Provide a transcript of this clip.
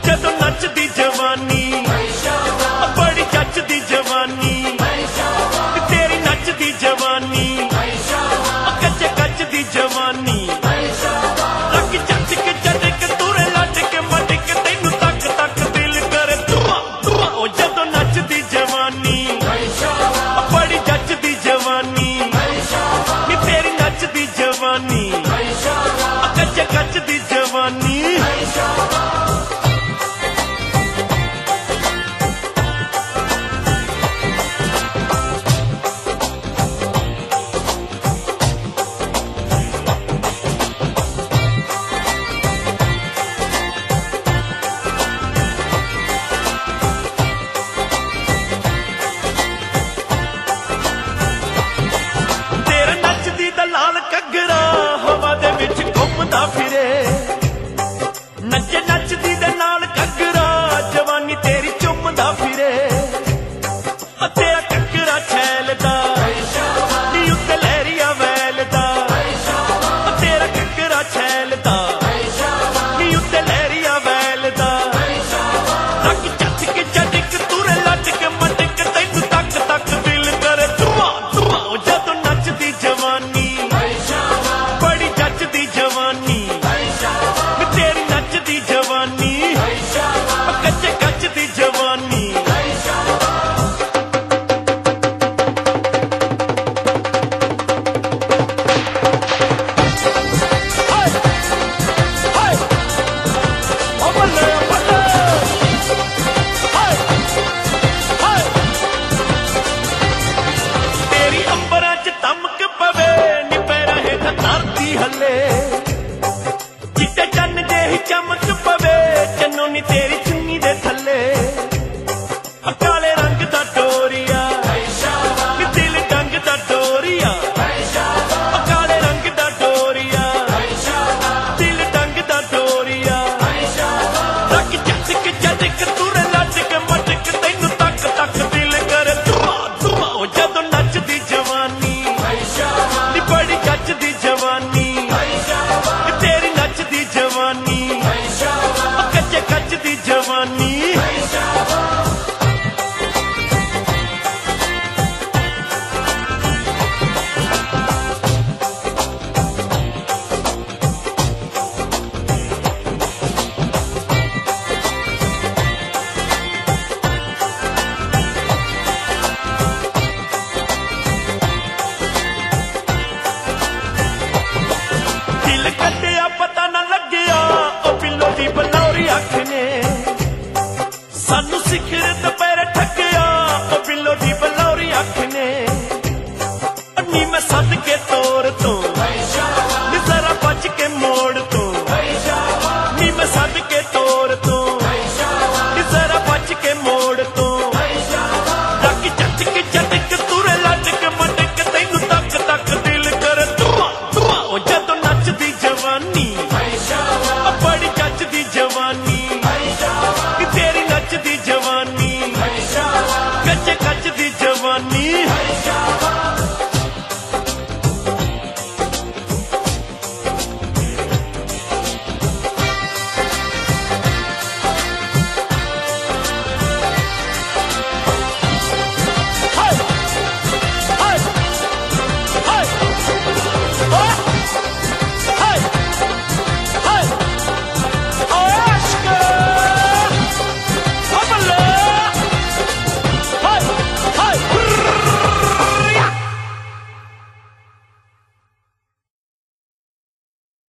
ਜਦੋਂ ਨੱਚਦੀ ਜਵਾਨੀ ਬੜੀ ਜੱਚਦੀ ਜਵਾਨੀ ਤੇਰੀ ਨੱਚਦੀ ਜਵਾਨੀ ਕੱਚੇ ਕੱਚ ਦੀ ਜਵਾਨੀ ਲੱਗ ਚੱਚ ਕੇ ਚੱਟ ਕੇ ਤੁਰੇ ਲੱਟ ਕੇ ਮੱਟ ਕੇ ਤੈਨੂੰ ਤੱਕ ਤੱਕ ਦਿਲ ਕਰੇ ਧੂਆ ਧੂਆ ਉਹ ਜਦੋਂ ਨੱਚਦੀ ਜਵਾਨੀ ਬੜੀ ਜੱਚਦੀ ਜਵਾਨੀ ਨੀ ਤੇਰੀ ਨੱਚਦੀ ਜਵਾਨੀ ਕੱਚੇ ਕੱਚ ਦੀ ਜਵਾਨੀ ਲਾਲ ਘੱਗਰਾ ਹਵਾ ਦੇ ਵਿੱਚ ਘੁੰਮਦਾ ਫਿਰੇ ਨੱਚੇ ਨੱਚਦੀ ਦੇ ਨਾਲ ਘੱਗਰਾ ਜਵਾਨੀ ਤੇਰੀ ਚੁੰਮਦਾ ਫਿਰੇ ਤੇਰਾ ਘੱਗਰਾ ਛੈਲਦਾ ਨੀ ਉੱਤੇ ਲਹਿਰੀਆ ਵੈਲਦਾ ਤੇਰਾ ਘੱਗਰਾ ਛੈਲਦਾ ਨੀ ਉੱਤੇ ਲਹਿਰੀਆ ਵੈਲਦਾ ਲੱਗ ਚੱਚ ਕੇ ਚੱਟ ਤੁਰੇ ਲੱਟ ਕੇ ਮੱਟ ਕੇ ਤੈਨੂੰ ਤੱਕ ਤੱਕ ਦਿਲ ਕਰੇ ਧੂਆ ਧੂਆ ਉਹ ਜਦੋਂ ਨੱਚਦੀ ਜਵਾਨੀ ਬੜੀ ਜੱਚਦੀ ਜਵਾਨੀ ਤੇਰੀ ਨੱਚਦੀ ਜਵਾਨੀ ਕੱਚੇ ਕੱਚ ਦੀ ਜਵਾਨੀ ਤੇਰੀ ਅੰਬਰਾਂ ਚ ਧਮਕ ਪਵੇ ਨੀ ਪੈਰਾਂ ਹੇਠ ਧਰਤੀ ਹੱਲੇ ਚਿੱਟੇ ਚੰਨ ਜਿਹੀ ਚਮਕ ਪਵੇ ਚੰਨੋ ਨੀ ਤੇਰੀ ਚੁੰਨੀ ਦੇ ਥੱਲੇ ਕਾਲੇ ਰੰਗ ਦਾ ਡੋਰੀਆ ਨੀ ਦਿਲ ਡੰਗ ਦਾ ਡੋਰੀਆ ਕਾਲੇ ਰੰਗ ਦਾ ਡੋਰੀਆ ਦਿਲ ਡੰਗ ਦਾ ਡੋਰੀਆ ਲੱਗ ਚੱਟ ਕੇ ਜੱਟ ਕੇ ਤੁਰੇ ਲੱਟ ਕੇ ਮੱਟ ਕੇ ਤੈਨੂੰ ਤੱਕ ਤੱਕ ਦਿਲ ਕਰੇ ਧੂਆ ਧੂਆ ਉਹ ਜਦੋਂ ਨੱਚਦੀ ਜਵਾਨੀ ਨੀ ਬੜੀ ਜੱਚਦੀ ਜਵਾਨੀ ਤੇਰੀ ਨੱਚਦੀ ਜਵਾਨੀ ਕੱਚੇ ਕੱਚ ਦੀ ਜਵਾਨੀ